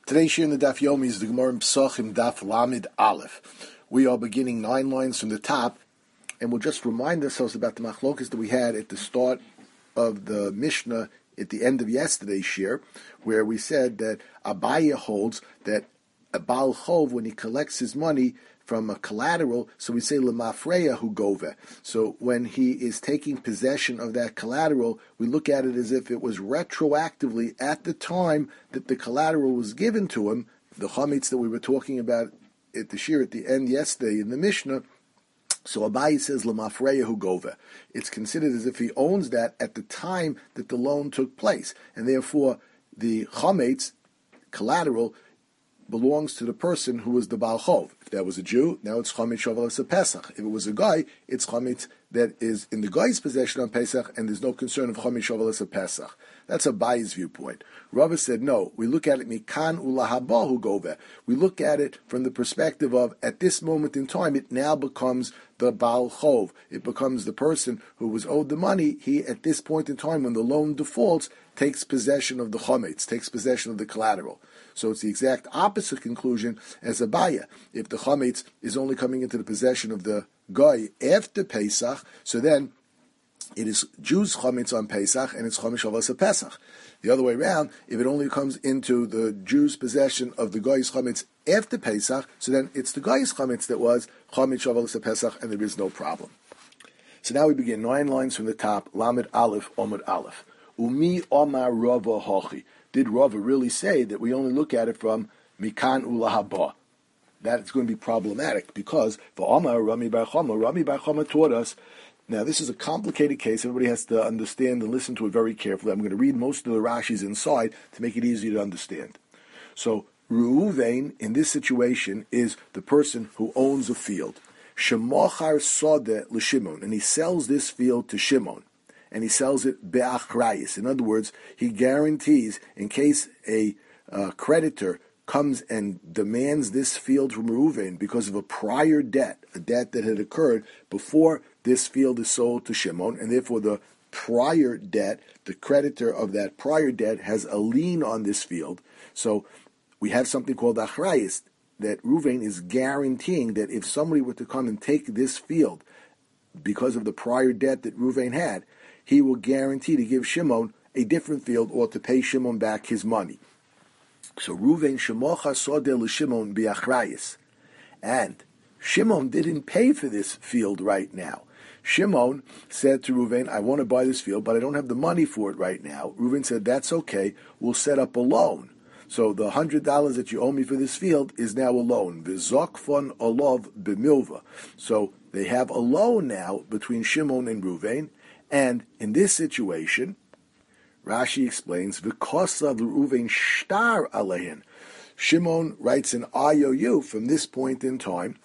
Today's shir in the Daf Yomi is the Gemara in Pesachim Daf Lamed Aleph. We are beginning 9 lines from the top, and we'll just remind ourselves about the machlokas that we had at the start of the Mishnah at the end of yesterday's shir, where we said that Abaye holds that a Baal Chov, when he collects his money from a collateral, so we say Lemafreya hu gove. So when he is taking possession of that collateral, we look at it as if it was retroactively at the time that the collateral was given to him, the chametz that we were talking about at the shir at the end yesterday in the Mishnah. So Abaye says Lemafreya hu gove. It's considered as if he owns that at the time that the loan took place, and therefore the chametz collateral belongs to the person who was the Baal Chov. If that was a Jew, now it's Chametz Shavuos Pesach. If it was a guy, it's Chametz that is in the guy's possession on Pesach, and there's no concern of Chametz Shavuos Pesach. That's Abaye's viewpoint. Rava said, no, we look at it mikan ulahabahu gove. We look at it from the perspective of, at this moment in time, it now becomes the Baal Chov. It becomes the person who was owed the money. He, at this point in time, when the loan defaults, takes possession of the Chametz, takes possession of the collateral. So it's the exact opposite conclusion as Abaye. If the chametz is only coming into the possession of the guy after Pesach, so then it is Jews' chametz on Pesach, and it's chametz Shavuos Pesach. The other way around, if it only comes into the Jews' possession of the guy's chametz after Pesach, so then it's the guy's chametz that was chametz Shavuos Pesach, and there is no problem. So now we begin 9 lines from the top. Lamed Aleph, Omid Aleph. Umi Omar Rava Hochi. Did Rava really say that we only look at it from Mikan Ulahaba? That's going to be problematic because for Omar Rami Bar Chama taught us. Now this is a complicated case. Everybody has to understand and listen to it very carefully. I'm going to read most of the Rashis inside to make it easier to understand. So Reuven in this situation is the person who owns a field. Shemochar Sodeh l'Shimon, and he sells this field to Shimon. And he sells it be'achrayis. In other words, he guarantees in case a creditor comes and demands this field from Reuven because of a prior debt, a debt that had occurred before this field is sold to Shimon, and therefore the prior debt, the creditor of that prior debt has a lien on this field. So we have something called achrayis, that Reuven is guaranteeing that if somebody were to come and take this field because of the prior debt that Reuven had, he will guarantee to give Shimon a different field or to pay Shimon back his money. So Reuven shemocha sodeh l'Shimon bi'achrayis. And Shimon didn't pay for this field right now. Shimon said to Reuven, I want to buy this field, but I don't have the money for it right now. Reuven said, that's okay, we'll set up a loan. So the $100 that you owe me for this field is now a loan. V'zokfon olov b'milva. So they have a loan now between Shimon and Reuven. And in this situation, Rashi explains, V'kosav Reuven shtar alehin. Shimon writes an IOU from this point in time,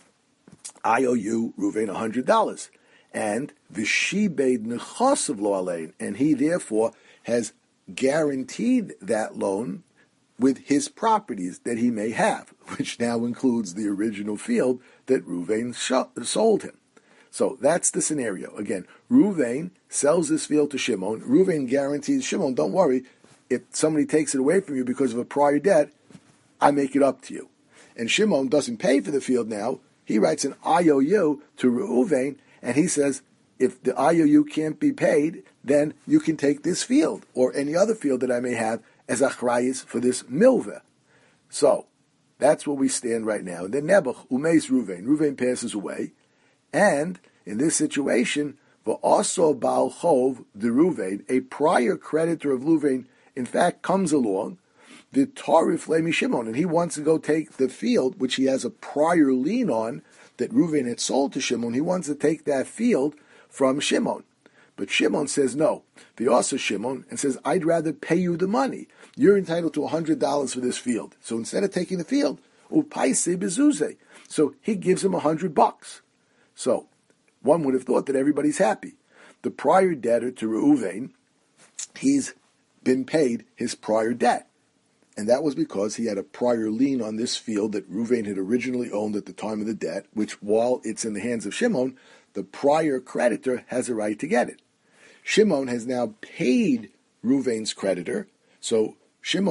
IOU Reuven $100. And V'shibed nechosav lo alehin. And he therefore has guaranteed that loan with his properties that he may have, which now includes the original field that Reuven sold him. So that's the scenario. Again, Reuven sells this field to Shimon. Reuven guarantees Shimon, don't worry, if somebody takes it away from you because of a prior debt, I make it up to you. And Shimon doesn't pay for the field now. He writes an IOU to Reuven, and he says, if the IOU can't be paid, then you can take this field or any other field that I may have as achrayis for this milveh. So that's where we stand right now. And then Nebuch, Umeis Reuven. Reuven passes away. And in this situation, also Baal Chov, the Reuven, a prior creditor of Reuven, in fact, comes along, the Tarif Lemi Shimon, and he wants to go take the field, which he has a prior lien on, that Reuven had sold to Shimon. He wants to take that field from Shimon. But Shimon says no. The also Shimon and says, I'd rather pay you the money. You're entitled to $100 for this field. So instead of taking the field, upaise bezuze. So he gives him $100. So, one would have thought that everybody's happy. The prior debtor to Reuven, he's been paid his prior debt. And that was because he had a prior lien on this field that Reuven had originally owned at the time of the debt, which, while it's in the hands of Shimon, the prior creditor has a right to get it. Shimon has now paid Reuven's creditor, so Shimon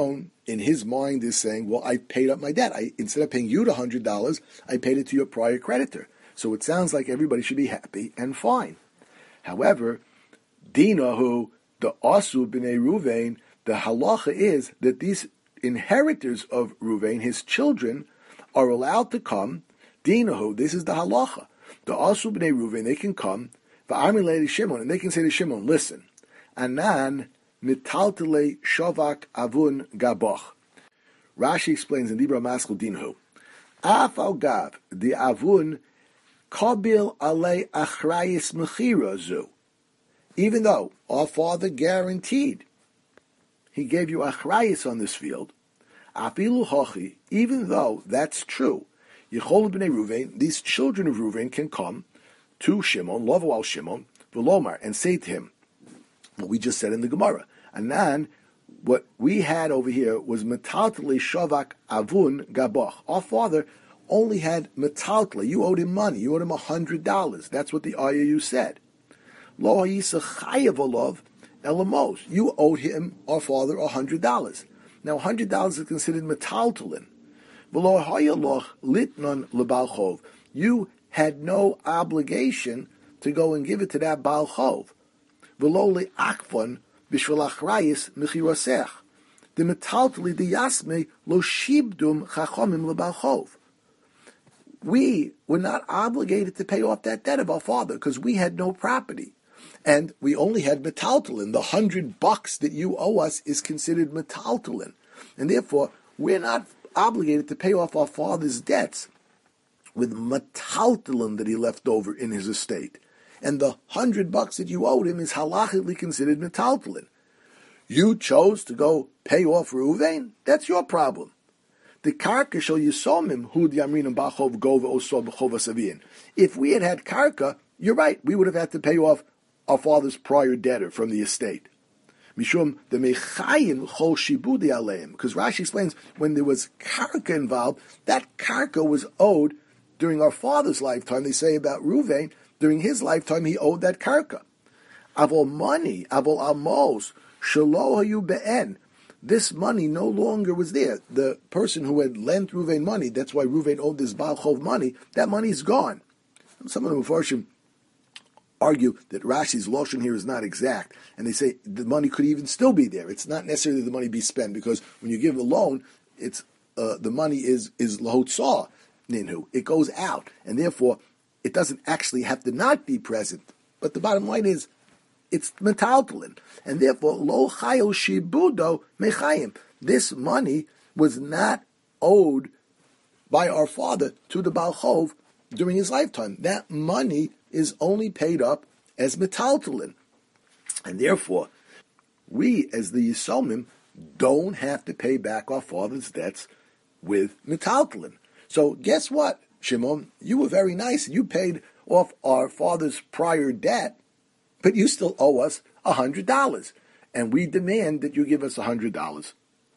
in his mind is saying, well, I paid up my debt. Instead of paying you the $100, I paid it to your prior creditor. So it sounds like everybody should be happy and fine. However, Dina, who the Asu b'nei Ruvain, the halacha is that these inheritors of Ruvain, his children, are allowed to come. Dina, who, this is the halacha. The Asu b'nei Ruvain, they can come, v'amilei Shimon, and they can say to Shimon, listen, Anan mitaltele shavak avun gaboch. Rashi explains in Libra Maskul Dinhu, Af al gav, the avun kabil alei achrayis mechira zu. Even though our father guaranteed, he gave you achrayis on this field, afilu hochi, even though that's true, Yechol b'nei Ruvain, these children of Ruvain can come to Shimon, lovo al Shimon, v'lomar, and say to him, what we just said in the Gemara. Anan, what we had over here was metaltli shavak avun gaboch. Our father only had metaltli. You owed him money. You owed him $100. That's what the IOU said. Lo hayisachayev olov elamos. You owed him, our father, $100. Now, $100 is considered metaltlin. V'lo hayaloch litnon lebal chov. You had no obligation to go and give it to that bal chov. V'lo le'akvon b'shvil achrayis mechirosech. The metaltli diyasme lo shibdum chachomim lebal chov. We were not obligated to pay off that debt of our father because we had no property. And we only had metaltalin. The $100 that you owe us is considered metaltalin. And therefore, we're not obligated to pay off our father's debts with metaltalin that he left over in his estate. And the $100 that you owed him is halachically considered metaltalin. You chose to go pay off Reuven? That's your problem. The karka shall yisomim hud yamrinim bachov gova oso b'chova saviyin. If we had had karka, you're right, we would have had to pay off our father's prior debtor from the estate. Mishum the mechayim chol shibudi aleim. Because Rashi explains when there was karka involved, that karka was owed during our father's lifetime. They say about Reuven, during his lifetime he owed that karka. Avol money, avol amos, shelo hayu be'en. This money no longer was there. The person who had lent Reuven money, that's why Reuven owed this Baal Chov money, that money is gone. Some of the Mefarshim argue that Rashi's Lashon here is not exact, and they say the money could even still be there. It's not necessarily the money be spent, because when you give a loan, it's the money is lahotzah ninhu. It goes out, and therefore it doesn't actually have to not be present. But the bottom line is, it's metaltalin, and therefore lo chayo shibudo mechayim. This money was not owed by our father to the Baal Chov during his lifetime. That money is only paid up as metaltalin, and therefore we, as the Yisomim, don't have to pay back our father's debts with metaltalin. So guess what, Shimon? You were very nice. You paid off our father's prior debt, but you still owe us $100, and we demand that you give us $100.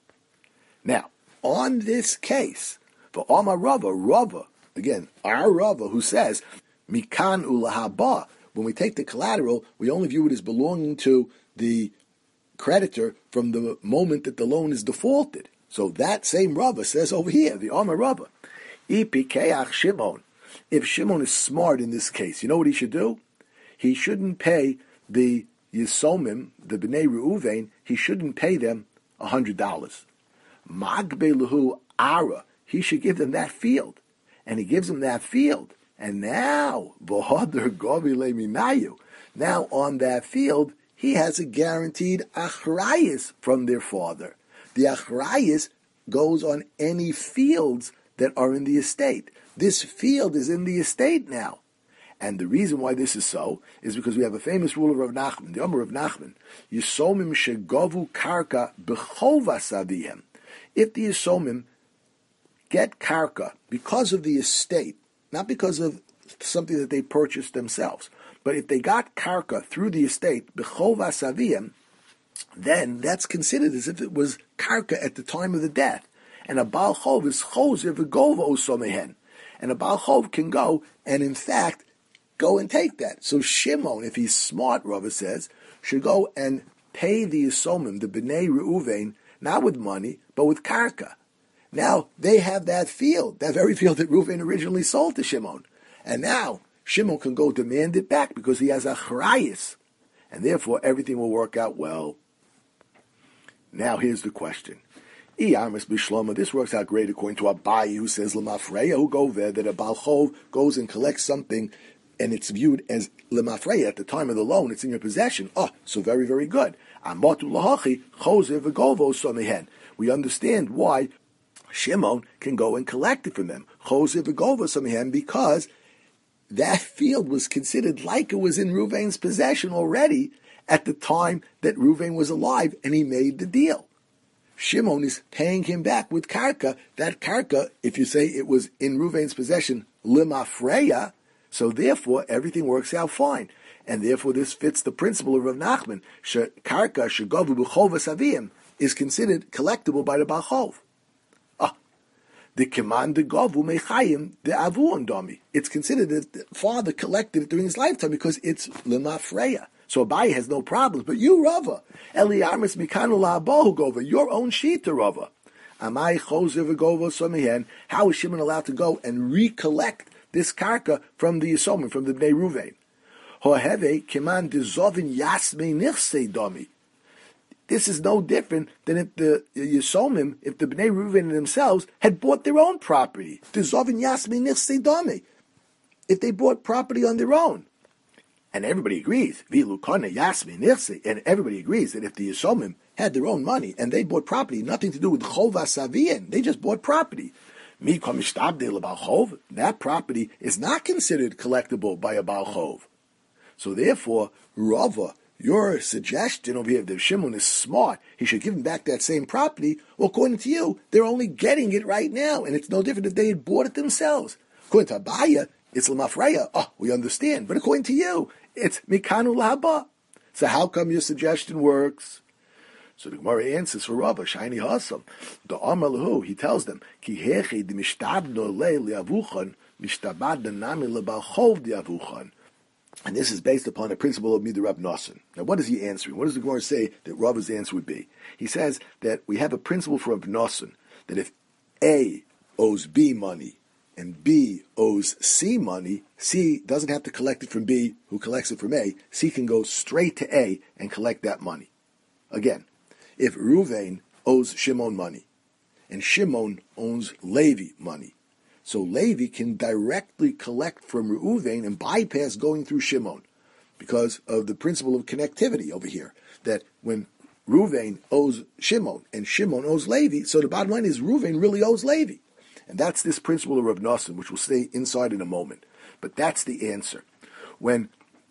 Now, on this case, for Amar Rava, again, our Rava, who says, Mikan ulahaba, when we take the collateral, we only view it as belonging to the creditor from the moment that the loan is defaulted. So that same Rava says over here, the Amar Rava, Ipikeach Shimon. If Shimon is smart in this case, you know what he should do? He shouldn't pay the Yisomim, the Bnei Reuven, he shouldn't pay them $100. Magbe lehu ara, he should give them that field. And he gives them that field. And now, Bohader Govile Minayu, now on that field, he has a guaranteed achrayis from their father. The achrayis goes on any fields that are in the estate. This field is in the estate now. And the reason why this is so is because we have a famous rule of Rav Nachman, the Omer of Nachman, Yisomim shegovu karka b'chova savihem. If the Yisomim get karka because of the estate, not because of something that they purchased themselves, but if they got karka through the estate, b'chova savihem, then that's considered as if it was karka at the time of the death. And a Baal Chov is choser v'gova osomehen. And a Baal Chov can go and, in fact, go and take that. So Shimon, if he's smart, Rava says, should go and pay the Yisomim, the Bnei Reuven, not with money, but with karka. Now, they have that field, that very field that Reuven originally sold to Shimon. And now, Shimon can go demand it back because he has a charayis. And therefore, everything will work out well. Now, here's the question. This works out great according to Abayi, who says, Lemafreya, who go there, that a Baal Chov goes and collects something, and it's viewed as Lemafreya at the time of the loan, it's in your possession. Oh, so very, very good. We understand why Shimon can go and collect it from them. Because that field was considered like it was in Reuven's possession already at the time that Reuven was alive and he made the deal. Shimon is paying him back with karka. That karka, if you say it was in Reuven's possession, limafreya, so therefore everything works out fine. And therefore this fits the principle of Rav Nachman. Karka shegavu b'chovas avim is considered collectible by the Baal Chov. The command the gavu mechayim the avu and dami. It's considered that the father collected it during his lifetime because it's limafreya. So Abaye has no problems, but you, Rava, Eliyamis mikanu la'abahu gova, your own shita, Rava. Amai chozer v'gova somihen. How is Shimon allowed to go and recollect this karka from the Yisomim, from the Bnei Ruvain? Hoheve keman dezovin yasmei nichsei dami. This is no different than if the Yisomim, if the Bnei Ruvain themselves had bought their own property. Dezovin yasmei nichsei dami. If they bought property on their own. And everybody agrees, and everybody agrees that if the Yisomim had their own money and they bought property, nothing to do with Chovas Aviyin, they just bought property. That property is not considered collectible by a Baal Chov. So therefore, Rava, your suggestion over here that Shimon is smart, he should give him back that same property. Well, according to you, they're only getting it right now, and it's no different if they had bought it themselves. According to Abaye, it's l'mafreya. Oh, we understand. But according to you, it's mikanu lahaba. So how come your suggestion works? So the Gemara answers for Rava, Shiny Hasam. The Amar Lahu, he tells them, Ki hechi di mishtabno le liavuchan, mishtabad nami lebal chov diavuchan. And this is based upon the principle of Midrab Nosson. Now what is he answering? What does the Gemara say that Rava's answer would be? He says that we have a principle from Nosson, that if A owes B money, and B owes C money, C doesn't have to collect it from B, who collects it from A. C can go straight to A and collect that money. Again, if Reuven owes Shimon money, and Shimon owes Levi money, so Levi can directly collect from Reuven and bypass going through Shimon, because of the principle of connectivity over here, that when Reuven owes Shimon, and Shimon owes Levi, so the bottom line is Reuven really owes Levi. And that's this principle of Rav Nosson, which we'll stay inside in a moment. But that's the answer. When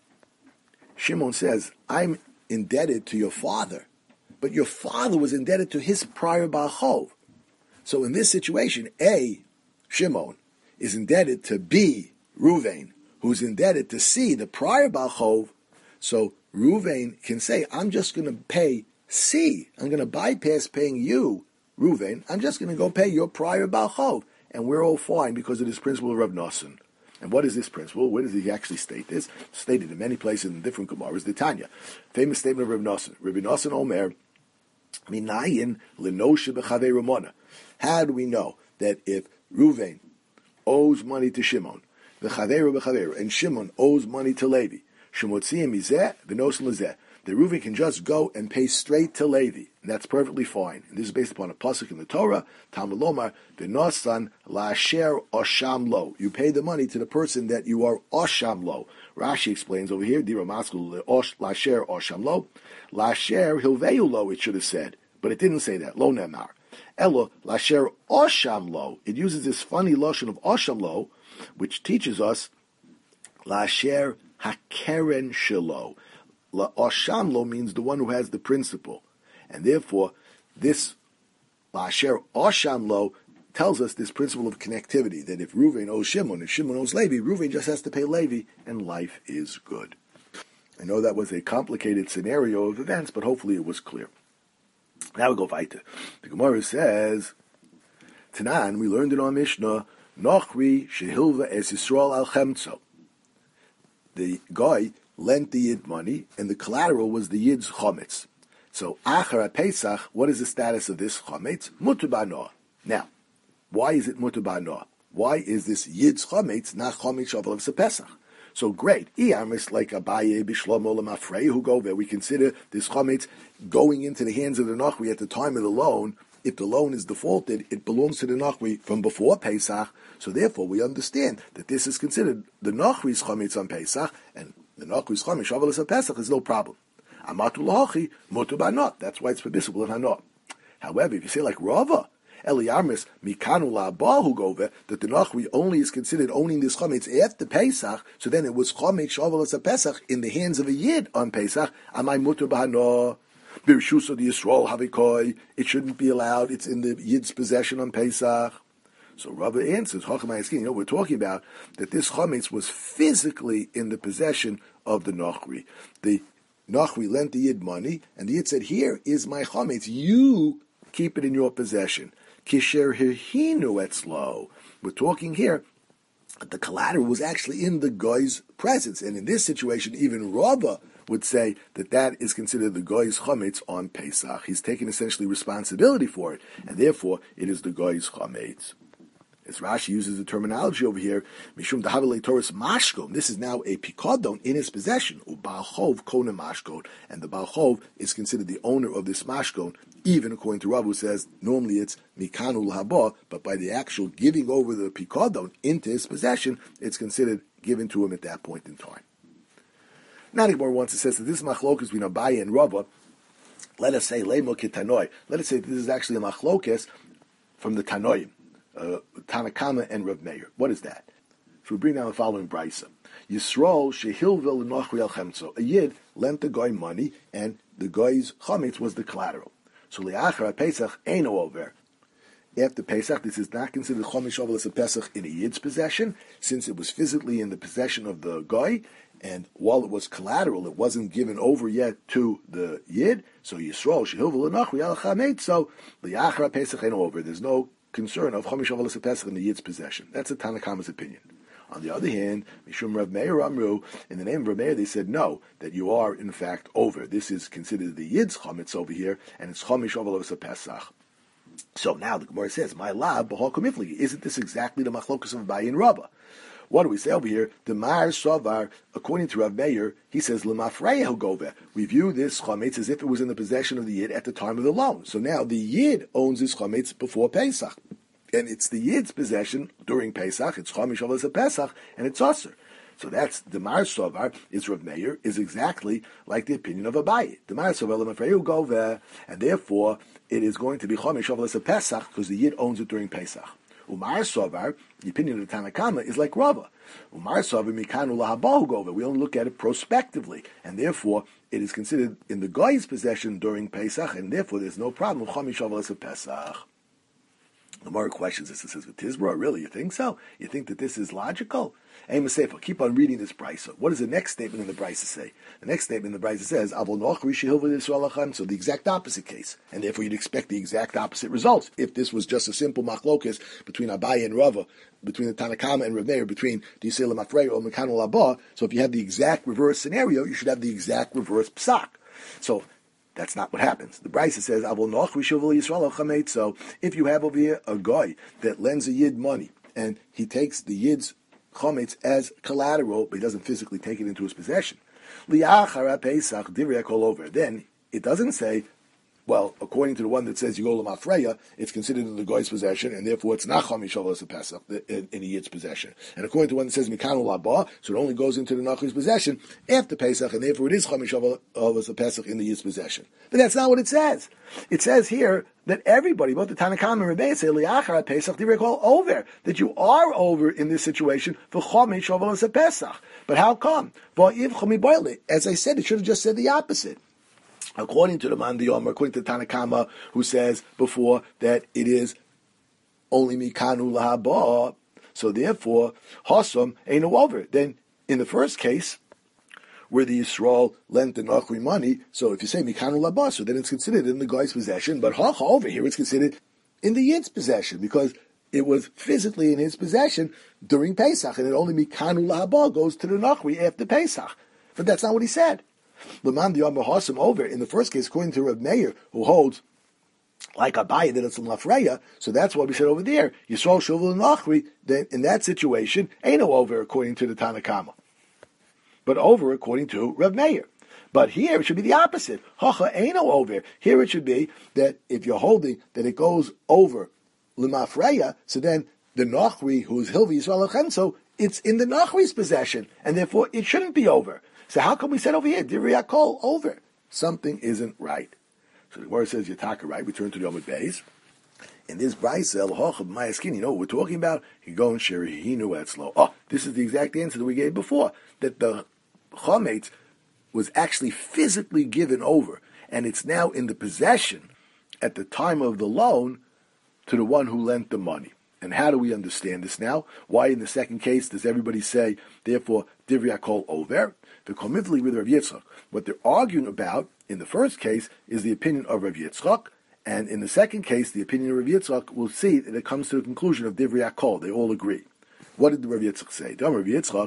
Shimon says, I'm indebted to your father, but your father was indebted to his prior Baal Chov. So in this situation, A, Shimon, is indebted to B, Reuven, who's indebted to C, the prior Baal Chov. So Reuven can say, I'm just going to pay C. I'm going to bypass paying you, Reuven, I'm just going to go pay your prior Baal Chov. And we're all fine because of this principle of Rav Nosson. And what is this principle? Where does he actually state this? Stated in many places in different Gemaras. The Tanya, famous statement of Rav Nosson. Rav Nosson Omer, Minayin lenoshe b'chavei Ramona. How do we know that if Reuven owes money to Shimon, and Shimon owes money to Levi, Shemotziim izeh v'nosen lezeh, the Reuven can just go and pay straight to Levi, and that's perfectly fine. And this is based upon a pasuk in the Torah, Talmud Lomar, v'nosan la'asher osham lo. You pay the money to the person that you are osham lo. Rashi explains over here, Dira Maskul la'asher osham lo, la'asher hilveyu lo. It should have said, but it didn't say that. Lo nemar. Elo la'asher osham lo. It uses this funny lotion of osham lo, which teaches us la'asher hakeren shelo. Oshamlo means the one who has the principle. And therefore, this La'asher Oshamlo tells us this principle of connectivity, that if Reuven owes Shimon and Shimon owes Levi, Reuven just has to pay Levi, and life is good. I know that was a complicated scenario of events, but hopefully it was clear. Now we go weiter. The Gemara says, Tanan, we learned in our Mishnah, Nochri Shehilva Es Yisrael Al Chemtzo. The guy lent the Yid money, and the collateral was the Yid's chometz. So, Achar Pesach, what is the status of this chametz? Mutar ba'noah. Now, why is it mutar ba'noah? Why is this Yid's chametz not chametz shavel of Pesach? So great. Iyamis like Abaye Bishlomo Lemafrei who go there. We consider this chametz going into the hands of the Nachri at the time of the loan. If the loan is defaulted, it belongs to the Nachri from before Pesach. So therefore, we understand that this is considered the Nachri's chametz on Pesach, and the Nachri's chametz shavel of Pesach is no problem. Amatu lahachi mutar ba'noah. That's why it's permissible in Hanoah. However, if you say like Rava, Eliyamis mikanu la'abah gove, that the Nachri only is considered owning this chametz after Pesach, so then it was chametz shavuos Pesach in the hands of a Yid on Pesach. Amai mutar b'hanoah b'rishus the Yisrael havikoi. It shouldn't be allowed. It's in the Yid's possession on Pesach. So Rava answers, we're talking about that this chametz was physically in the possession of the Nachri. The Nachri lent the Yid money, and the Yid said, "Here is my chametz. You keep it in your possession." Kisher hirhinu etzlo. We're talking here, the collateral was actually in the guy's presence, and in this situation, even Rava would say that that is considered the guy's chametz on Pesach. He's taking essentially responsibility for it, and therefore it is the guy's chametz. As Rashi uses the terminology over here, Mishum Dahavale Torus Mashkon. This is now a Pikadon in his possession. Ubalchov Kona Mashkon. And the Balchov is considered the owner of this Mashkon, even according to Rav, who says normally it's Mikanu L'Haba, but by the actual giving over the Pikadon into his possession, it's considered given to him at that point in time. Now the Gemara wants to say that this machlokas between Abaye and Rava, let us say Leimo Kitanoi. Let us say that this is actually a machlokas from the Tanoim. Tanakama and Rav Meir. What is that? So we bring down the following brisa. Yisrael shehilvel l'nochri al chemtzo. A Yid lent the guy money, and the guy's chametz was the collateral. So li'achar Pesach eino over. After Pesach, this is not considered chametz shavuos of Pesach in a Yid's possession, since it was physically in the possession of the guy, and while it was collateral, it wasn't given over yet to the Yid. So Yisrael shehilvel l'nochri al chametz. So li'achar Pesach eino over. There's no concern of Chomish Avalas Pesach in the Yid's possession. That's a Tanakama's opinion. On the other hand, Mishum Rav Meir Amru, in the name of Rav Meir, they said no, that you are in fact over. This is considered the Yid's Chometz over here, and it's Chomish Avalas Pesach. So now the Gemara says, "My lab b'hol komifligi." Isn't this exactly the machlokus of Abaye and Rava? What do we say over here? The Mar Sovar, according to Rav Meir, he says L'mafreya Gove. We view this chametz as if it was in the possession of the Yid at the time of the loan. So now the Yid owns this chametz before Pesach, and it's the Yid's possession during Pesach. It's chametz shavuos of Pesach, and it's aser. So that's the Mar Sovar is Rav Meir is exactly like the opinion of Abaye. The Mar Sovar L'mafreya Gove, and therefore it is going to be chametz shavuos of Pesach because the Yid owns it during Pesach. Umar Sovar, the opinion of the Tanakama, is like Rava. Umar Sovar mikanu lahabahu gova. We only look at it prospectively, and therefore it is considered in the guy's possession during Pesach, and therefore there's no problem with Chomish Avalas of Pesach. The more questions this and says, "Tizbra, really? You think so? You think that this is logical?" Aim Sefer, keep on reading this brisa. What does the next statement in the brisa say? The next statement in the brisa says, "Avol nochri shehilva Yisrael lachem." So the exact opposite case, and therefore you'd expect the exact opposite results if this was just a simple machlokas between Abaye and Rava, between the Tanakama and Rav Meir, between the Yisrael Mafrei or Mekanu Labah. So if you have the exact reverse scenario, you should have the exact reverse psak. So that's not what happens. The Brisa says, "Avol nochri shehilva Yisrael lachem." So if you have over here a guy that lends a Yid money and he takes the Yid's chametz as collateral, but he doesn't physically take it into his possession. Li'achar Pesach divrei all over. Then it doesn't say, well, according to the one that says you go l'mafreya, it's considered in the guy's possession, and therefore it's not chametz shavuos Pesach in the Yid's possession. And according to the one that says mikanu labah, so it only goes into the Nachri's possession after Pesach, and therefore it is chametz shavuos Pesach in the Yid's possession. But that's not what it says. It says here that everybody, both the Tanakam and Rebbe, say li'achar Pesach divrei kol over, that you are over in this situation for chametz shavuos Pesach. But how come? As I said, it should have just said the opposite. According to the Mandi Omer, according to the Tanakama, who says before that it is only mikanu lahaba, so therefore hasam ain't over. Then in the first case, where the Yisrael lent the Nachri money, so if you say mikanu lahaba, so then it's considered in the guy's possession, but over here it's considered in the Yid's possession because it was physically in his possession during Pesach, and it only mikanu lahaba goes to the Nachri after Pesach. But that's not what he said. L'man diyam hasim over. In the first case, according to Reb Meir, who holds like Abaye that it's in Lafreya, so that's why we said over there, Yisrael Shuvul Nachri, then in that situation, ain't no over according to the Tanakama, but over according to Reb Meir. But here it should be the opposite. Hacha ain't no over. Here it should be that if you're holding that it goes over Limafreya, so then the Nachri, who is Hilvi Yisrael Achemso, it's in the Nachri's possession, and therefore it shouldn't be over. So how come we said over here, Divrei Hakol, over? Something isn't right. So the word says Yataka, right? We turn to the Yomid Beis. In this Brayse, El Hochab Mayaskin, you know what we're talking about? Higon Sheri Hinu Etzlo. Oh, this is the exact answer that we gave before. That the Chometz was actually physically given over, and it's now in the possession at the time of the loan to the one who lent the money. And how do we understand this now? Why in the second case does everybody say, therefore, Divrei Hakol over? The Komivli with Rav Yitzchak. What they're arguing about in the first case is the opinion of Rav Yitzchak, and in the second case, the opinion of Rav Yitzchak, we'll see that it comes to the conclusion of Divrei Hakol. They all agree. What did Rav Yitzchak say? Rav Yitzchak,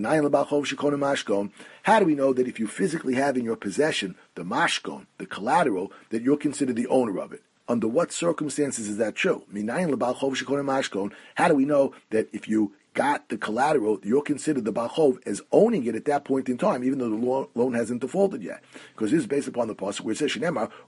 how do we know that if you physically have in your possession the mashkon, the collateral, that you're considered the owner of it? Under what circumstances is that true? How do we know that if you got the collateral, you're considered the Balchov as owning it at that point in time, even though the loan hasn't defaulted yet? Because this is based upon the pasuk where it says,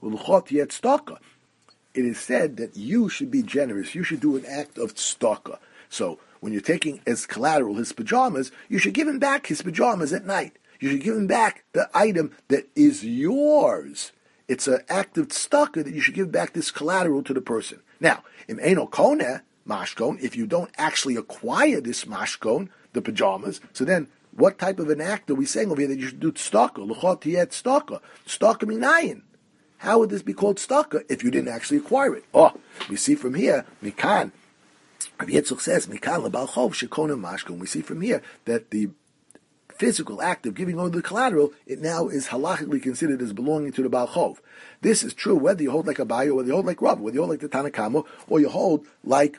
it is said that you should be generous, you should do an act of tzedakah. So when you're taking as collateral his pajamas, you should give him back his pajamas at night. You should give him back the item that is yours. It's an act of tzedakah that you should give back this collateral to the person. Now, in Eino Koneh mashkon, if you don't actually acquire this mashkon, the pajamas, so then what type of an act are we saying over here that you should do tzedakah? L'chot tiyeh tzedakah. Tzedakah minayin. How would this be called tzedakah if you didn't actually acquire it? Oh, we see from here, mikan. Rav Yitzchak says, mikan lebalchov shekona mashkon. We see from here that the physical act of giving over the collateral, it now is halachically considered as belonging to the Baal Chov. This is true whether you hold like Abaye, or whether you hold like Rav, whether you hold like the Tanakama, or you hold like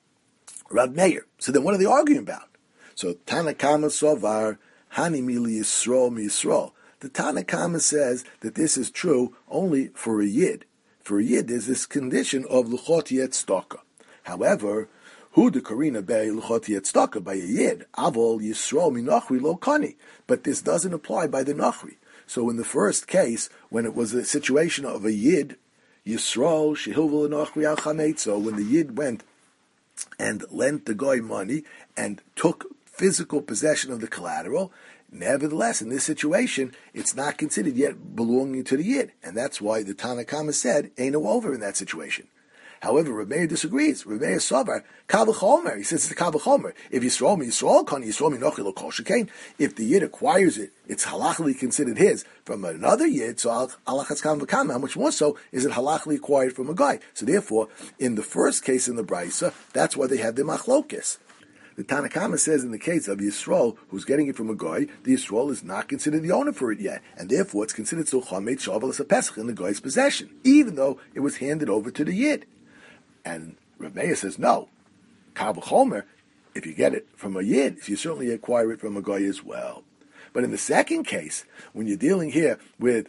Rav Meir. So then what are they arguing about? So Tanakama Sovar, Hani Mili Yisrael Mi Yisrael. The Tanakama says that this is true only for a Yid. For a Yid, there's this condition of L'chot Yet Staka. However, who the Karina by L'chot Yet Staka, by a Yid, Avol Yisrael Mi Nachri Lo Kani. But this doesn't apply by the Nachri. So in the first case, when it was a situation of a Yid, Yisrael Shehilvel Nachri Al Chametzo, when the Yid went and lent the guy money and took physical possession of the collateral, nevertheless, in this situation, it's not considered yet belonging to the Yid. And that's why the Tanakama said, ain't no over in that situation. However, Reb Meir disagrees. Reb Meir Sovar, Kal v'chomer. He says it's Kal v'chomer. If Yisrael mi Kani, Yisrael mi Nochi lo kol shekain. If the Yid acquires it, it's halachically considered his from another Yid, so halachas kam v'kam. How much more so is it halachically acquired from a guy? So therefore, in the first case in the Brisa, that's why they have the machlokes. The Tanakama says in the case of Yisrael, who's getting it from a guy, the Yisrael is not considered the owner for it yet, and therefore it's considered still Chomet Shavel as a Pesach in the guy's possession, even though it was handed over to the Yid. And Reb Meir says, no, Kal v'chomer, if you get it from a Yid, you certainly acquire it from a guy as well. But in the second case, when you're dealing here with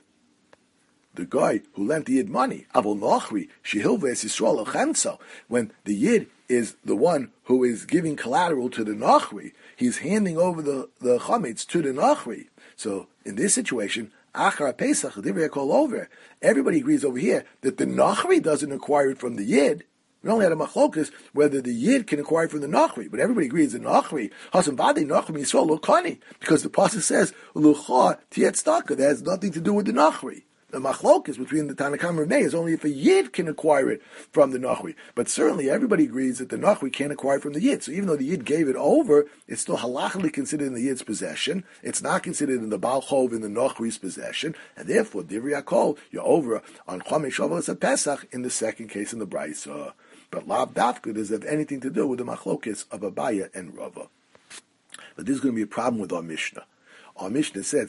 the guy who lent the Yid money, Avol Nochri, Shehilves Yisrael Elchenso, when the Yid is the one who is giving collateral to the Nochri, he's handing over the Chametz to the Nochri. So in this situation, Achar Pesach, Divrei Hakol over. Everybody agrees over here that the Nochri doesn't acquire it from the Yid. We only had a machlokas whether the Yid can acquire from the Nachri, but everybody agrees the Nachri, Hasan Vadi Nachri Yisrael Lo Kani, because the pasuk says Lucha Tiet Staka. That has nothing to do with the Nachri. The machlokas between the Tanakam and Reb Meir is only if a Yid can acquire it from the Nachri. But certainly everybody agrees that the Nachri can't acquire it from the Yid. So even though the Yid gave it over, it's still halachically considered in the Yid's possession. It's not considered in the Baal Chov in the Nachri's possession, and therefore Divrei Hakol you're over on Chomesh Shavuos at Pesach in the second case in the Brisa. But Lav Dafka does have anything to do with the machlokes of Abaye and Rava. But this is going to be a problem with our Mishnah. Our Mishnah said,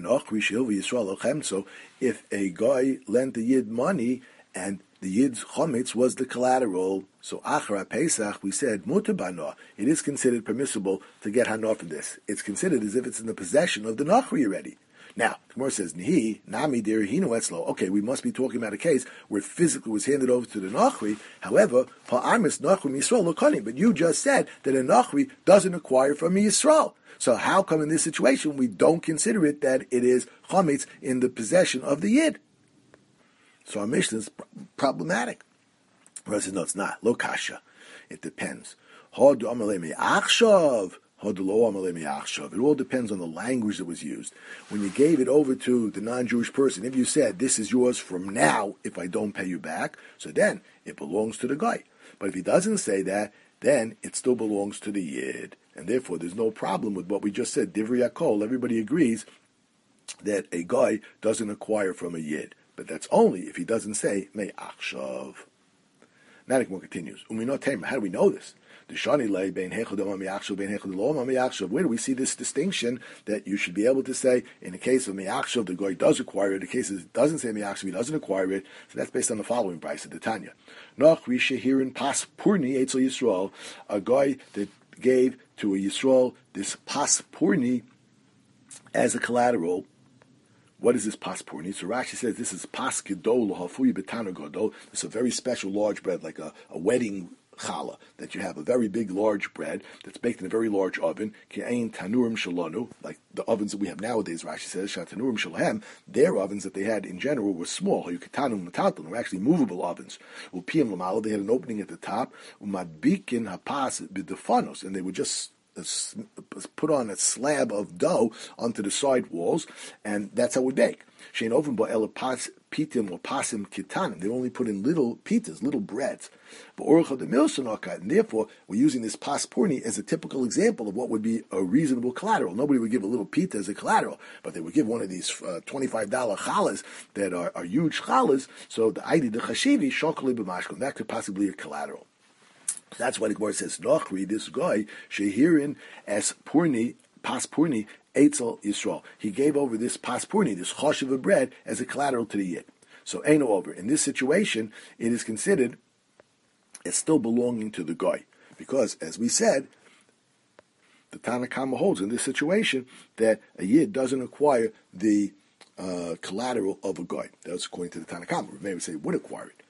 so if a guy lent the Yid money and the Yid's chometz was the collateral, so Achar Pesach, we said, mutar bano, it is considered permissible to get hana from this. It's considered as if it's in the possession of the Nachri already. Now, the Gemara says, Nihi, Nami, Deri, Hino, Etzlo. Okay, we must be talking about a case where it physically was handed over to the Nachri. However, Ha'amis Nachri Yisrael Lokani. But you just said that a Nachri doesn't acquire from a Yisrael. So how come in this situation we don't consider it that it is Chametz in the possession of the Yid? So our Mishnah is problematic. Gemara says, no, it's not. Lo kasha. It depends. It all depends on the language that was used. When you gave it over to the non-Jewish person, if you said, this is yours from now if I don't pay you back, so then it belongs to the guy. But if he doesn't say that, then it still belongs to the Yid. And therefore there's no problem with what we just said. Divrei Hakol, everybody agrees that a guy doesn't acquire from a Yid. But that's only if he doesn't say, Me Achshav. Now the Gemara continues. How do we know this? Where do we see this distinction that you should be able to say, in the case of Me'achshav, the guy does acquire it, in the case it doesn't say Me'achshav, he doesn't acquire it. So that's based on the following price of the Tanya. Nachri shehirin pas purni etzel Yisrael, a guy that gave to a Yisrael this pas purni as a collateral. What is this pas purni? So Rashi says this is pas gedol hafuyi betana godol. It's a very special large bread, like a wedding challah, that you have a very big large bread that's baked in a very large oven. Ki'ain tanurim shalonu, like the ovens that we have nowadays. Rashi says shatanurim shalahem. Their ovens that they had in general were small. Yukatanum matatlum were actually movable ovens. Upiyam lamala, they had an opening at the top. Umadbikin hapas b'defanos, and they would just put on a slab of dough onto the side walls, and that's how we bake. Shein oven bo elapas pitim or pasim kitanim. They only put in little pitas, little breads. But orcha de milsanokat, and therefore we're using this pas purni as a typical example of what would be a reasonable collateral. Nobody would give a little pita as a collateral, but they would give one of these $25 challahs that are huge challahs. So the ID the chashivi shokli b'mashkom, that could possibly be a collateral. That's why the Gemara says, Nachri, this guy, shehirin as purni, pas purni, etzel Yisrael. He gave over this pas purni, this choshev of bread, as a collateral to the Yid. So, ain't over. In this situation, it is considered as still belonging to the guy. Because, as we said, the Tanna Kama holds in this situation that a Yid doesn't acquire the collateral of a guy. That's according to the Tanna Kama. Maybe say would acquire it.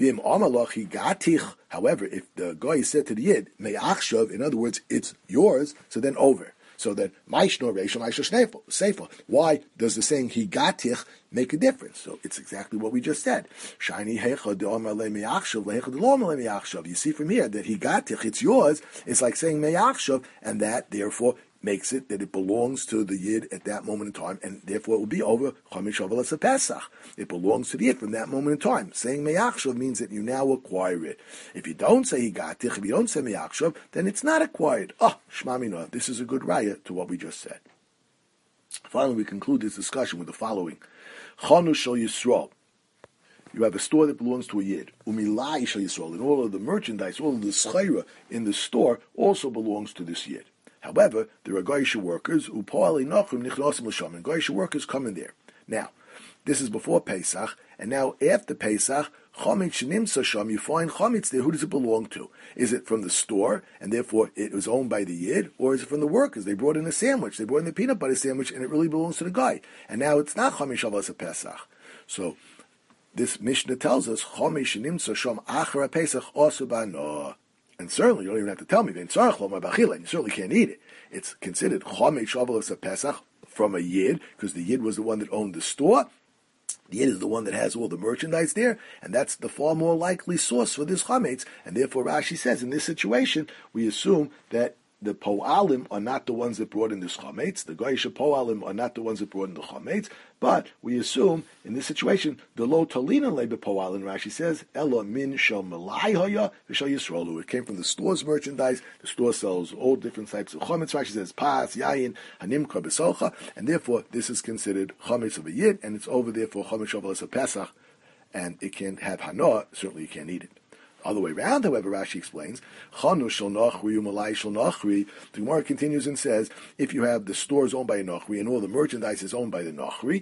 However, if the guy said to the Yid, Me'achshav, in other words, it's yours, so then over. So that Maishno Reishon Maishno Seifa. Why does the saying Higatich make a difference? So it's exactly what we just said. Shiny Hecha De'omar Le Me'achshav Lehecha De'lomar Le Me'achshav. You see from here that Higatich, it's yours, it's like saying Me'achshav, and that therefore makes it that it belongs to the Yid at that moment in time, and therefore it will be over Chomish Avalas Pesach. It belongs to the Yid from that moment in time. Saying Me'achshav means that you now acquire it. If you don't say Higatich, if you don't say Me'achshav, then it's not acquired. Shma Mina, this is a good raya to what we just said. Finally, we conclude this discussion with the following. Chanu Shel Yisrael. You have a store that belongs to a Yid. Umilai Shel Yisrael. And all of the merchandise, all of the schayra in the store also belongs to this Yid. However, there are Goyish workers who and Goyish workers come in there. Now, this is before Pesach, and now after Pesach, Chometz Shenimsa Sham, you find Chometz there. Who does it belong to? Is it from the store, and therefore it was owned by the Yid, or is it from the workers? They brought in a sandwich, they brought in the peanut butter sandwich, and it really belongs to the guy. And now it's not Chometz Shavas Pesach. So this Mishnah tells us Chometz Shenimsa Sham Achar Pesach Osubano. And certainly, you don't even have to tell me, you certainly can't eat it. It's considered Chometz Shavas Pesach from a Yid, because the Yid was the one that owned the store. The Yid is the one that has all the merchandise there, and that's the far more likely source for this Chometz. And therefore, Rashi says, in this situation, we assume that the Po'alim are not the ones that brought in this Chometz. The Goyish Po'alim are not the ones that brought in the Chometz. But we assume, in this situation, the Lo Talina Lebe Po'alim, Rashi says, Elo Min Shel Melai Hoya V'Shel Yisrolu. It came from the store's merchandise. The store sells all different types of Chometz. Rashi says, Pas, Yayin, Hanimka, Besocha. And therefore, this is considered Chometz of a Yid, and it's over there for Chometz Shavas of Pesach. And it can't have Hanoah. Certainly you can't eat it. Other way around, however, Rashi explains, Chanu shel Nachri u'malai shel Nachri. The Gemara continues and says, if you have the stores owned by a Nachri and all the merchandise is owned by the Nachri,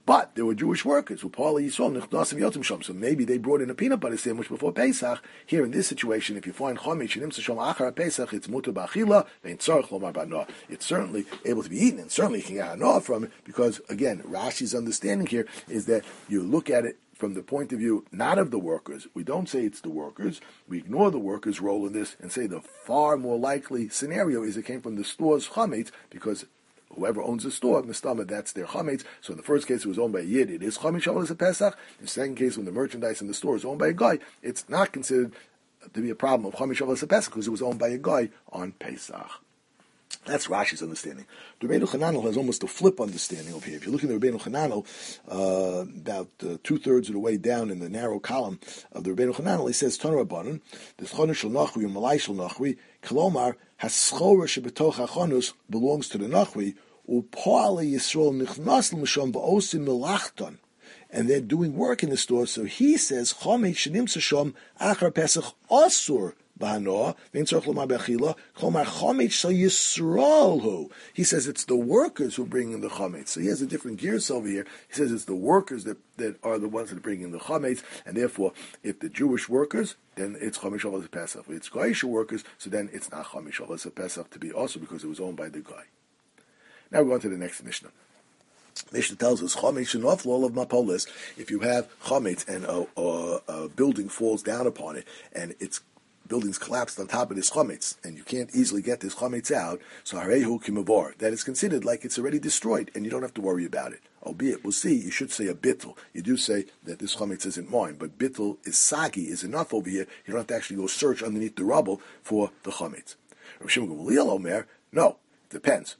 But there were Jewish workers who so maybe they brought in a peanut butter sandwich before Pesach. Here in this situation, if you find chometz shenimtza shom achar Pesach, it's mutar b'achila ve'in tzarich lomar b'hanoah. It's certainly able to be eaten, and certainly you can get hanoah from it, because again, Rashi's understanding here is that you look at it from the point of view not of the workers. We don't say it's the workers. We ignore the workers' role in this and say the far more likely scenario is it came from the store's chametz, because whoever owns the store, Mistama, that's their chametz. So in the first case, it was owned by a yid. It is chametz shavuos Pesach. In the second case, when the merchandise in the store is owned by a guy, it's not considered to be a problem of chametz shavuos Pesach because it was owned by a guy on Pesach. That's Rashi's understanding. The Rebbeinu Chananel has almost a flip understanding over here. If you're looking at the Rebbeinu Chananel, about 2/3 of the way down in the narrow column of the Rebbeinu Chananel, he says, Tana Rabbanan, the Chonus shel Nachri and Malai shel Nachri, Kolomar, Haschora shebetoch hachonus belongs to the Nachri, Upa'ale Yisrael nichnas l'misham ba'osim melachton. And they're doing work in the store, so he says, Chometz shenimtza sham achar Pesach asur b'hanoah ve'in tzarich lomar b'achila kolmar chometz shel Yisrael hu. He says it's the workers who bring in the chometz. So he has a different gears over here. He says it's the workers that are the ones that bring in the chometz, and therefore, if the Jewish workers, then it's chometz shavuos Pesach. If it's Goyish workers, so then it's not chometz shavuos Pesach to be also because it was owned by the guy. Now we go on to the next Mishnah. Mishnah tells us, chometz shenoflo olav mapolis. If you have chometz and a building falls down upon it, and its building's collapsed on top of this chometz, and you can't easily get this chometz out, so harehu kimavor, that is considered like it's already destroyed, and you don't have to worry about it. Albeit, we'll see, you should say a bittul. You do say that this chometz isn't mine, but bittul is sagi, is enough over here. You don't have to actually go search underneath the rubble for the chometz. Rav Shimon Gamliel Omer, no. Depends.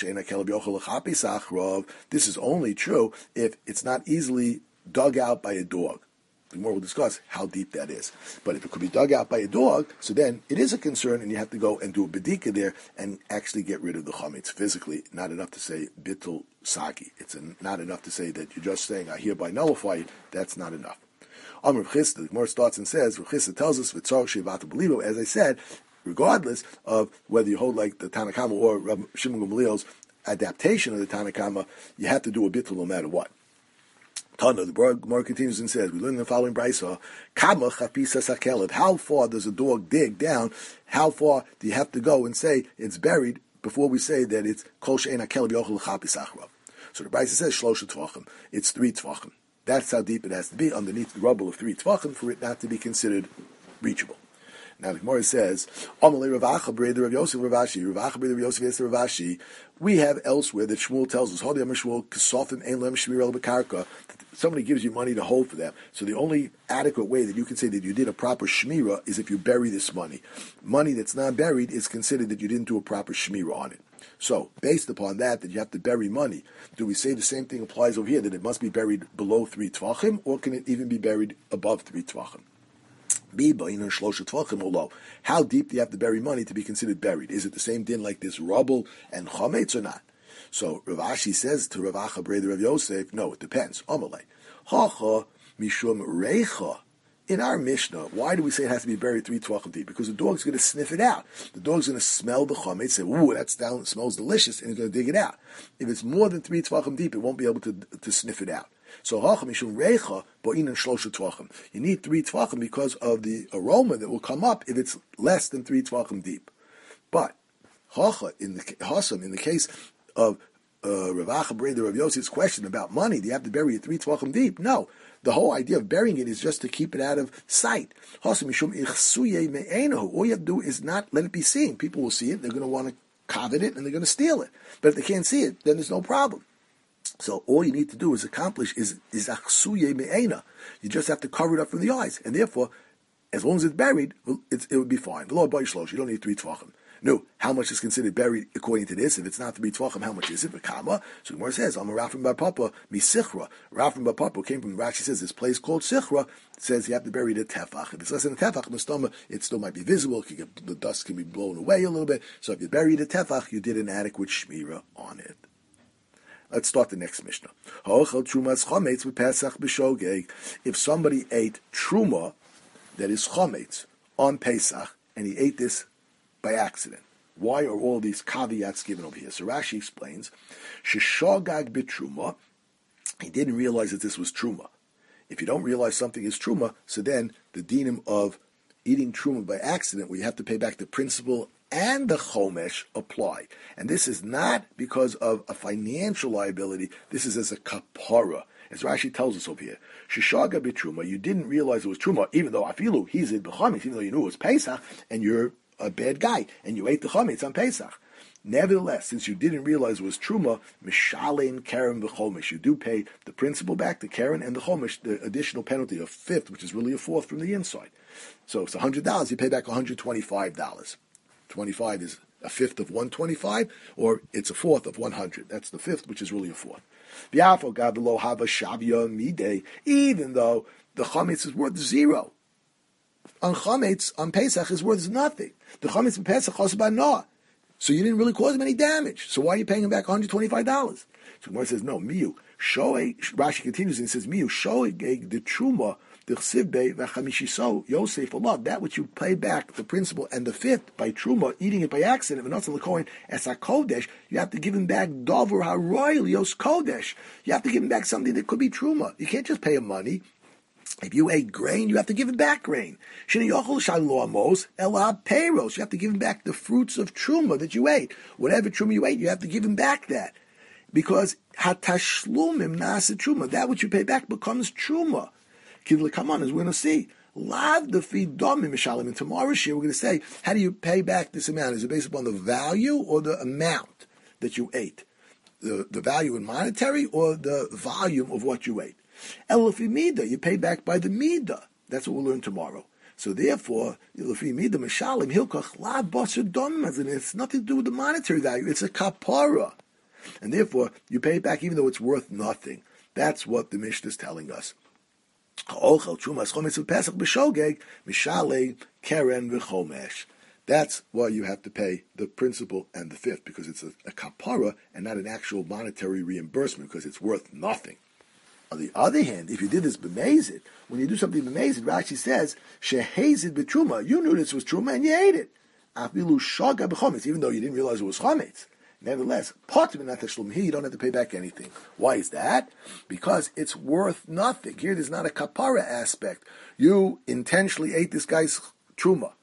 This is only true if it's not easily dug out by a dog. The more we'll discuss how deep that is. But if it could be dug out by a dog, so then it is a concern, and you have to go and do a bedika there and actually get rid of the chametz physically. Not enough to say bittul sagi. It's not enough to say that you're just saying I hereby nullify it. That's not enough. Rav Chisda, the Gemara starts and says, Rav Chisda tells us, as I said, regardless of whether you hold like the Tanna Kama or Rav Shimon Gamliel's adaptation of the Tanna Kama, you have to do a bittul no matter what. Tana, the Gemara continues and says, we learn in the following brayso, Kama chapisa sakelev. How far does a dog dig down? How far do you have to go and say it's buried before we say that it's kol she'en hakelev yochel l'chapis achrav? So the brayso says shlosha tvachim. It's 3 tvachim. That's how deep it has to be underneath the rubble of 3 tvachim for it not to be considered reachable. Now the Gemara says, we have elsewhere that Shmuel tells us, somebody gives you money to hold for them. So the only adequate way that you can say that you did a proper shmira is if you bury this money. Money that's not buried is considered that you didn't do a proper shmira on it. So, based upon that you have to bury money, do we say the same thing applies over here, that it must be buried below 3 tvachim, or can it even be buried above 3 tvachim? How deep do you have to bury money to be considered buried? Is it the same din like this rubble and chometz or not? So Rav Ashi says to Rav Acha brother Rav Yosef, no, it depends. Amalei, hacha mishum reicha. In our Mishnah, why do we say it has to be buried 3 tvachim deep? Because the dog's going to sniff it out. The dog's going to smell the chometz, say, "Ooh, that's down. It smells delicious," and he's going to dig it out. If it's more than 3 tvachim deep, it won't be able to sniff it out. So hacha mishum reicha bo'inin shlosha tvachim. You need 3 tvachim because of the aroma that will come up if it's less than 3 tvachim deep. But hacha in the case of Rav Acha brother Rav Yosef's question about money, do you have to bury it 3 tvachim deep? No. The whole idea of burying it is just to keep it out of sight. All you have to do is not let it be seen. People will see it, they're going to want to covet it, and they're going to steal it. But if they can't see it, then there's no problem. So all you need to do is accomplish is achsuye me'ena. You just have to cover it up from the eyes. And therefore, as long as it's buried, it would be fine. You don't need 3 tvachim. No, how much is considered buried according to this? If it's not 3 tvachim, how much is it? V'kama. So the Gemara says, I'm a Rafim bar Papa, mi Sichra. Rafim bar Papa came from, Rashi says, this place called Sichra, says you have to bury it at tefach. If it's less than a tefach in the stomach, it still might be visible. The dust can be blown away a little bit. So if you bury it at tefach, you did an adequate shmira on it. Let's start the next Mishnah. If somebody ate truma, that is chometz, on Pesach, and he ate this by accident, why are all these caveats given over here? So Rashi explains, Sheshogag bitruma, he didn't realize that this was truma. If you don't realize something is truma, so then the dinim of eating truma by accident, where you have to pay back the principal and the chomesh, apply. And this is not because of a financial liability. This is as a kapara. As Rashi tells us over here, Shishaga b'truma, you didn't realize it was truma, even though afilu, he's in b'chametz, even though you knew it was Pesach, and you're a bad guy, and you ate the chametz on Pesach. Nevertheless, since you didn't realize it was truma, mishalin karen v'chomesh, you do pay the principal back, the karen and the chomesh, the additional penalty of fifth, which is really a fourth from the inside. So if it's $100, you pay back $125. 25 is a fifth of 125, or it's a fourth of 100. That's the fifth, which is really a fourth. Even though the chametz is worth zero, on chametz on Pesach is worth nothing. The chametz in Pesach costs about noah. So you didn't really cause him any damage. So why are you paying him back $125? So Gemara says, no, miyu. Rashi continues and says, miyu, shoegeg the truma, the chsivbe, v'chamishiso, yosef, Allah, that which you pay back, the principal and the fifth, by truma, eating it by accident, and also the coin, as a kodesh, you have to give him back dover haroyal, yos kodesh. You have to give him back something that could be truma. You can't just pay him money. If you ate grain, you have to give him back grain. You have to give him back the fruits of truma that you ate. Whatever truma you ate, you have to give him back that. Because hatashlumim nasa truma, that which you pay back becomes truma. Come on, as we're going to see. Lav the feed domim mishalim. In tomorrow's year, we're going to say, how do you pay back this amount? Is it based upon the value or the amount that you ate? The value in monetary or the volume of what you ate? Elofi Mida, you pay back by the Mida. That's what we'll learn tomorrow. So therefore, Elofi Mida Mishalim Hilkach La Basar Dom, it's nothing to do with the monetary value. It's a kapara. And therefore, you pay it back even though it's worth nothing. That's what the Mishnah is telling us. That's why you have to pay the principal and the fifth, because it's a kapara and not an actual monetary reimbursement, because it's worth nothing. On the other hand, if you did this b'mezid, when you do something b'mezid, Rashi says, shehezid b'truma, you knew this was truma and you ate it. Afilu shaga b'chometz, even though you didn't realize it was chometz. Nevertheless, potim not tashlum, you don't have to pay back anything. Why is that? Because it's worth nothing. Here, there's not a kapara aspect. You intentionally ate this guy's truma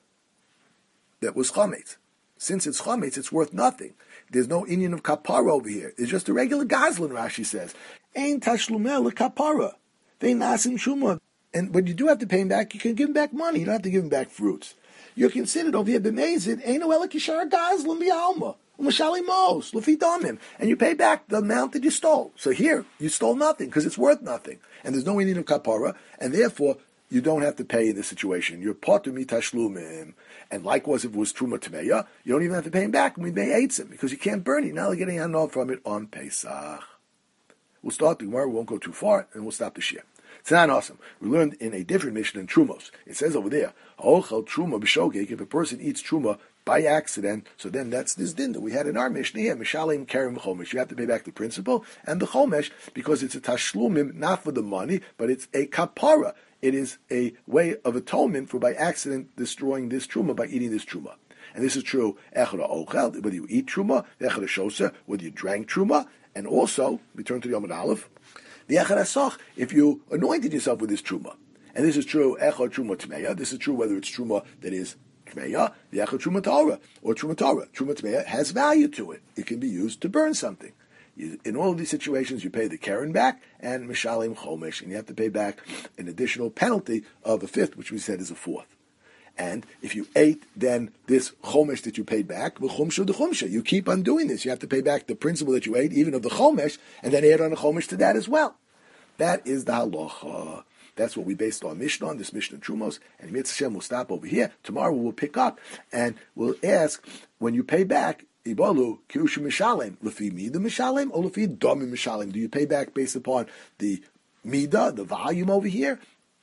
that was chometz. Since it's chometz, it's worth nothing. There's no Indian of kapara over here. It's just a regular gazlan, Rashi says. Ain't tashlumel kapara. They nasim truma. And when you do have to pay him back, you can give him back money. You don't have to give him back fruits. You're considered over here b'mezid, ain't no elikishar gazlan bi'alma. Umashali mos, lufi damim. And you pay back the amount that you stole. So here, you stole nothing, because it's worth nothing. And there's no Indian of kapara, and therefore, you don't have to pay in this situation. You're potu mitashlumim. And likewise, if it was truma tmeya, you don't even have to pay him back when they ate him, because you can't burn it. You're not only getting hanov from it on Pesach. We'll start the Gemara, we won't go too far, and we'll stop the shir. It's not awesome. We learned in a different Mishnah in Trumos. It says over there, Ochel truma b'shogeg, if a person eats truma by accident, so then that's this din that we had in our Mishnah here, Mishalim Karen Chomesh. You have to pay back the principal and the Chomesh, because it's a tashlumim, not for the money, but it's a kapara. It is a way of atonement for by accident destroying this truma by eating this truma. And this is true, echad ochel, whether you eat truma, echad shosa, whether you drank truma, and also, we turn to the Yom Aleph, the echad asoch, if you anointed yourself with this truma. And this is true, echad truma tmeya, this is true whether it's truma that is tmeya, the echad truma Torah, or truma Torah. Truma tmeya has value to it. It can be used to burn something. In all of these situations, you pay the Karen back and Mishalim Chomesh, and you have to pay back an additional penalty of a fifth, which we said is a fourth. And if you ate then this Chomesh that you paid back, V'chumsha the Chumsha, you keep on doing this. You have to pay back the principal that you ate, even of the Chomesh, and then add on a Chomesh to that as well. That is the halacha. That's what we based our Mishnah on, this Mishnah Trumos, and Mitzvah Hashem will stop over here. Tomorrow we'll pick up, and we'll ask, when you pay back, Ibalu, Kirusha Mishalem, Lefi Mida Mishalem, or Lefi Domi Mishalem? Do you pay back based upon the Mida, the volume over here,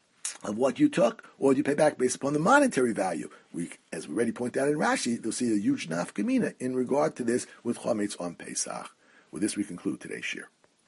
of what you took, or do you pay back based upon the monetary value? As we already pointed out in Rashi, they'll see a huge nafkamina in regard to this with Chametz on Pesach. With this, we conclude today's shir.